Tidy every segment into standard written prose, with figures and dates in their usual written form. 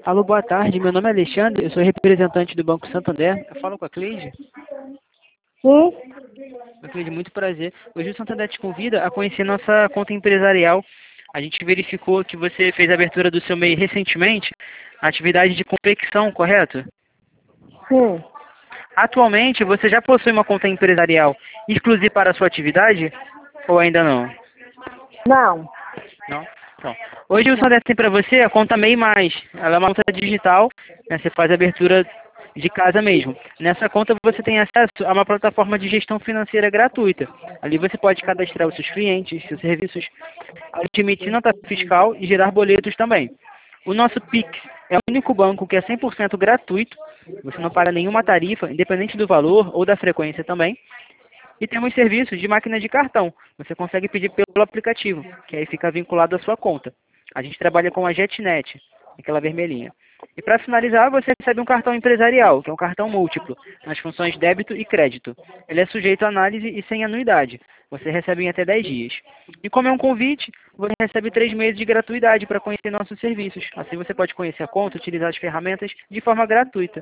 Alô, boa tarde. Meu nome é Alexandre, eu sou representante do Banco Santander. Eu falo com a Cleide. Sim? Cleide, muito prazer. Hoje o Santander te convida a conhecer nossa conta empresarial. A gente verificou que você fez a abertura do seu MEI recentemente, atividade de confecção, correto? Sim. Atualmente, você já possui uma conta empresarial exclusiva para a sua atividade ou ainda não? Não. Não? Então, hoje o Não. Santander tem para você a conta MEI+. Ela é uma conta digital, né? Você faz a abertura de casa mesmo. Nessa conta você tem acesso a uma plataforma de gestão financeira gratuita. Ali você pode cadastrar os seus clientes, seus serviços, além de emitir nota fiscal e gerar boletos também. O nosso Pix é o único banco que é 100% gratuito. Você não paga nenhuma tarifa, independente do valor ou da frequência também. E temos serviços de máquina de cartão. Você consegue pedir pelo aplicativo, que aí fica vinculado à sua conta. A gente trabalha com a JetNet, aquela vermelhinha. E para finalizar, você recebe um cartão empresarial, que é um cartão múltiplo, nas funções débito e crédito. Ele é sujeito à análise e sem anuidade. Você recebe em até 10 dias. E como é um convite, você recebe 3 meses de gratuidade para conhecer nossos serviços. Assim você pode conhecer a conta, utilizar as ferramentas de forma gratuita.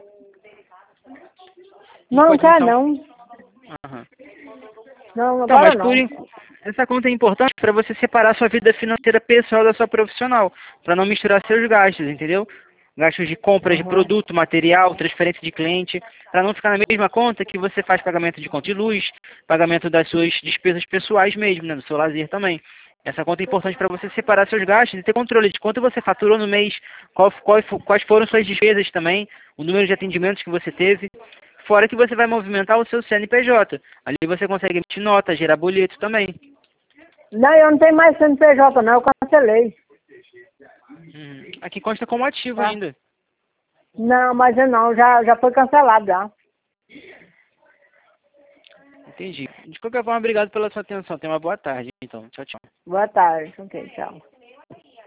Não Pode quer então. não. Aham. Não, Então, agora mas não. essa conta é importante para você separar sua vida financeira pessoal da sua profissional, para não misturar seus gastos, entendeu? Gastos de compra de Uhum. produto, material, transferência de cliente, para não ficar na mesma conta que você faz pagamento de conta de luz, pagamento das suas despesas pessoais mesmo, né, do seu lazer também. Essa conta é importante para você separar seus gastos e ter controle de quanto você faturou no mês, quais foram suas despesas também, o número de atendimentos que você teve. Fora que você vai movimentar o seu CNPJ. Ali você consegue emitir nota, gerar boleto também. Não, eu não tenho mais CNPJ não, eu cancelei. Aqui consta como ativo Tá? ainda. Não, mas eu não, já foi cancelado já. Entendi. De qualquer forma, obrigado pela sua atenção. Tenha uma boa tarde, então. Tchau, tchau. Boa tarde. Ok, tchau.